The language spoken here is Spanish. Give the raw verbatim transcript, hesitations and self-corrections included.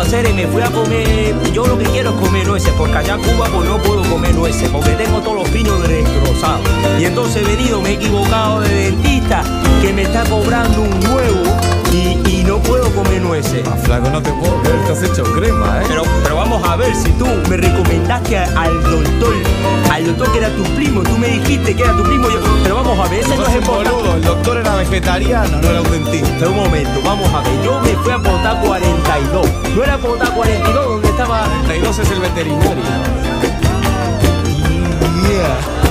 hacer es me fui a comer. Yo lo que quiero es comer nueces, porque allá en Cuba pues no puedo comer nueces, porque tengo todos los pinos destrozados. Y entonces he venido, me he equivocado de dentista, que me está cobrando un huevo y, y no puedo comer nueces. Ah, flaco, no te puedo creer, te has hecho crema, ¿eh? Pero, pero vamos a ver, si tú me recomendaste a, al doctor, al doctor que era tu primo, tú me dijiste que era tu primo, yo, pero vamos a ver, ese no es el boludo, el doctor era vegetariano, no era un dentista. Pero un momento, vamos a ver, yo me fui a Potá cuarenta y dos, ¿no era Potá cuarenta y dos donde estaba? cuarenta y dos es el veterinario. Yeah.